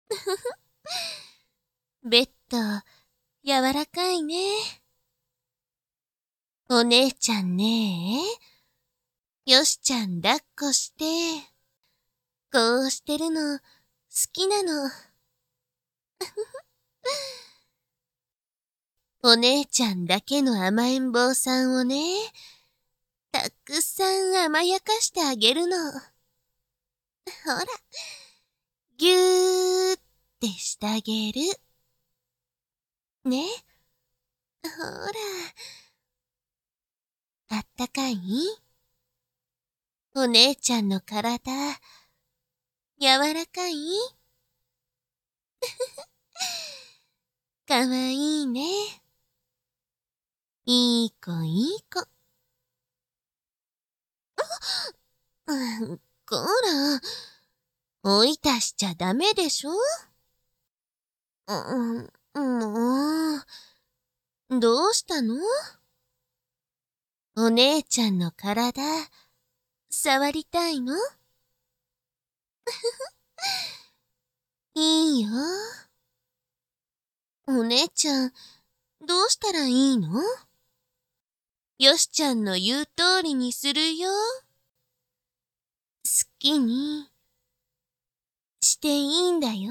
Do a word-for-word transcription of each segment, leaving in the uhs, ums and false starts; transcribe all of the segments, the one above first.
ベッド、柔らかいね。お姉ちゃんねえ。よしちゃん抱っこして。こうしてるの、好きなの。お姉ちゃんだけの甘えん坊さんをね、たくさん甘やかしてあげるの。ほら、ぎゅーってしてあげる。ね。ほら、あったかい？お姉ちゃんの体、柔らかい？かわいいね。いい子いい子。うん、こら、追い出しちゃダメでしょ？うん、もう、どうしたの？お姉ちゃんの体、触りたいの？いいよ。お姉ちゃん、どうしたらいいの？よしちゃんの言う通りにするよ。好きに、していいんだよ。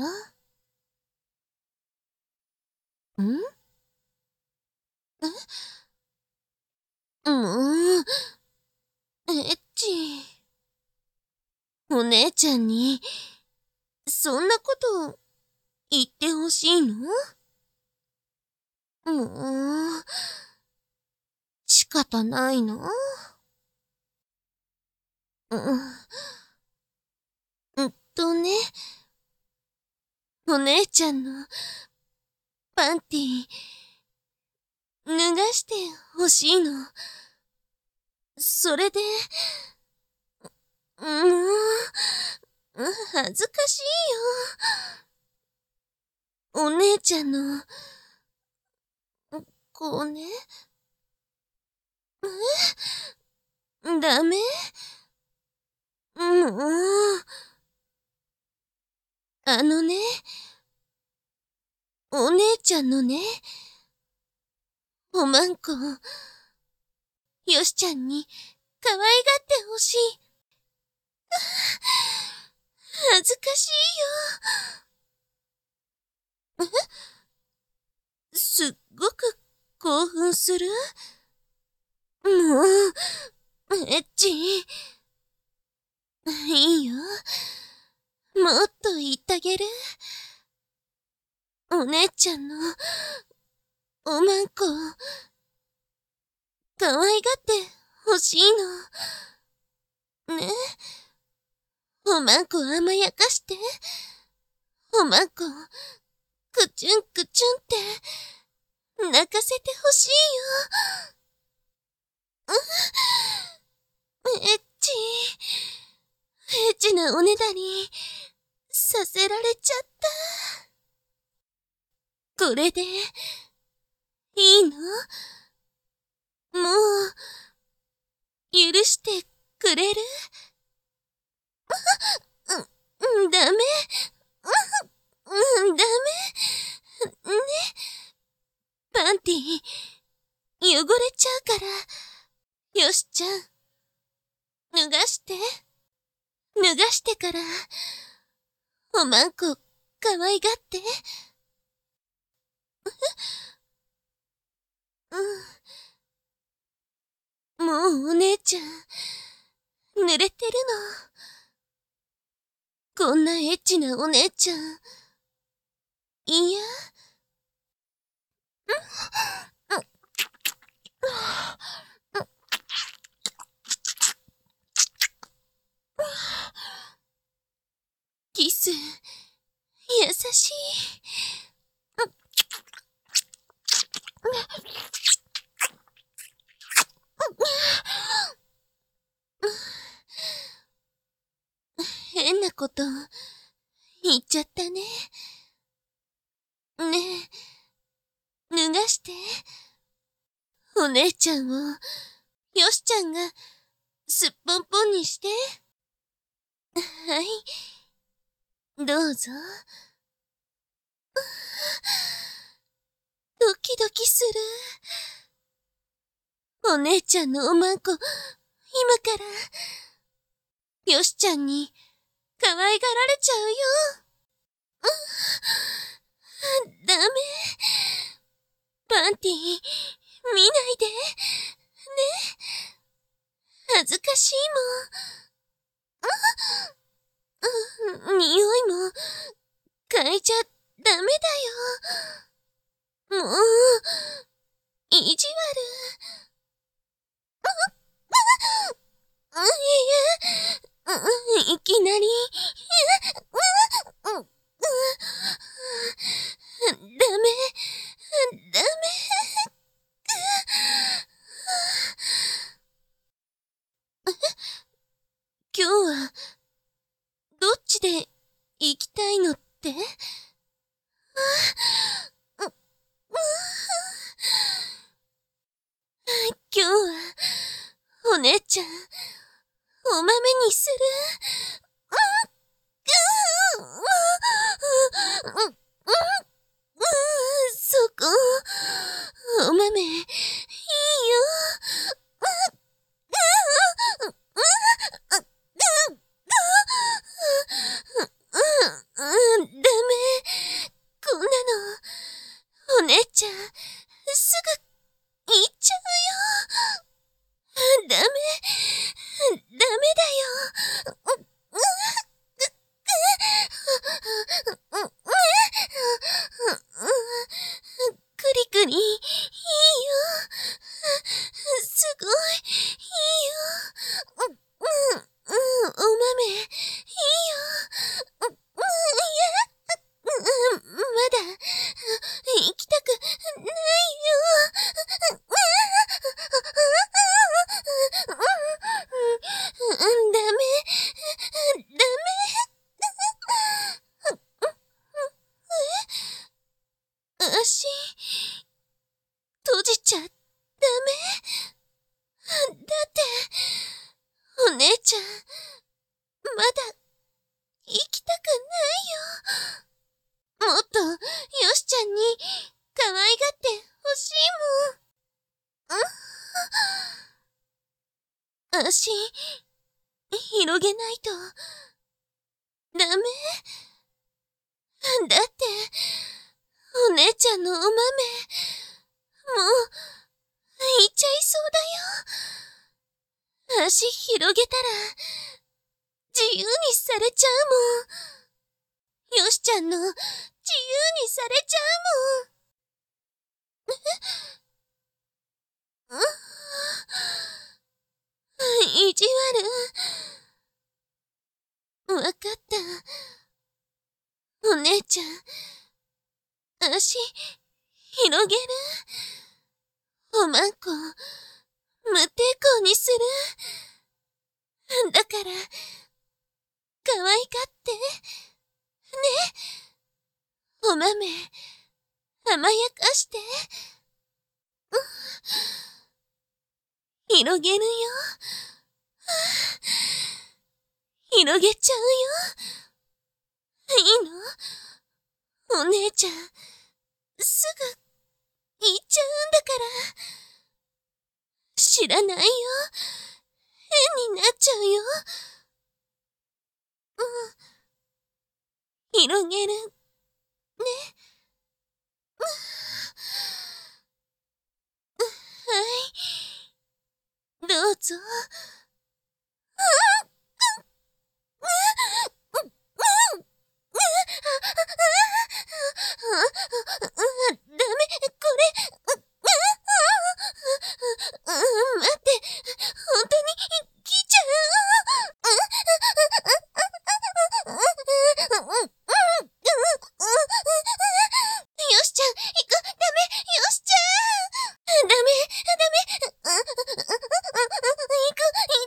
ん？え？もう、エッチ。お姉ちゃんに、そんなこと言ってほしいの？もう、仕方ないの？うん、うんとね、お姉ちゃんのパンティ、脱がしてほしいの。それで、もう、恥ずかしいよ。お姉ちゃんの、こうね。え？ダメ？もう、あのね、お姉ちゃんのね、おまんこ、よしちゃんに可愛がってほしい。恥ずかしいよ。え？すっごく興奮する？もう、エッチ。いいよ。もっと言ってあげる。お姉ちゃんの、おまんこ、可愛がってほしいの。ね。おまんこ甘やかして。おまんこ、くちゅんくちゅんって、泣かせてほしいよ。エッチ。エッチなおねだり、させられちゃった。これで、いいの？もう、許してくれる？うん、ダメ。うん、ダメ。ね。パンティ、汚れちゃうから。よしちゃん、脱がして。脱がしてから、おまんこ、可愛がって。うん。もうお姉ちゃん、濡れてるの。こんなエッチなお姉ちゃん、いや。キス、優しい。変なこと言っちゃったね。ねえ、脱がして。お姉ちゃんを、よしちゃんが、すっぽんぽんにして。はい。どうぞ。 ドキする。お姉ちゃんのおまんこ、今から、よしちゃんに可愛がられちゃうよ。ダメ。パンティ、見ないで。ね。恥ずかしいもん。匂いも、嗅いじゃダメだよ。もう、意地悪。いや、いきなり、ダメ、ダメ。今日は、どっちで行きたいのって？今日は、お姉ちゃん、お豆にする。そこ、お豆、いいよ。ダメ。こんなの、お姉ちゃん、すぐ、行っちゃうよ。ダメ、ダメだよ。クリクリ、いいよ。すごい、いいよ。お豆、いいよ。まだ、行きたくないよ。ダメ、ダメ。足、閉じちゃダメ。だって、お姉ちゃん、まだ、行きたくないよ。もっと、よしちゃんに、可愛がってほしいもん。足、広げないと、ダメ。だって、お姉ちゃんのお豆、もう、いっちゃいそうだよ。足広げたら、自由にされちゃうもん。よしちゃんの、自由にされちゃうもん。意地悪。わかった。お姉ちゃん、足、広げる。おまんこ、無抵抗にする。だから、可愛がって。ね。お豆、甘やかして。広げるよ。広げちゃうよ。いいの？お姉ちゃん、すぐ、行っちゃうんだから。知らないよ。変になっちゃうよ。うん。広げる。ね。はい。どうぞ。ダメ、これ。待って、本当に来ちゃう。よしちゃん、行く。ダメ、よしちゃん。ダメ、ダメ。行く、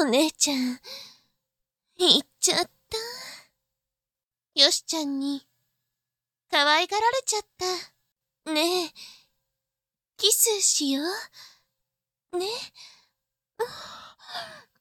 お姉ちゃん、行っちゃった。よしちゃんに、可愛がられちゃった。ねえ、キスしよう。ね。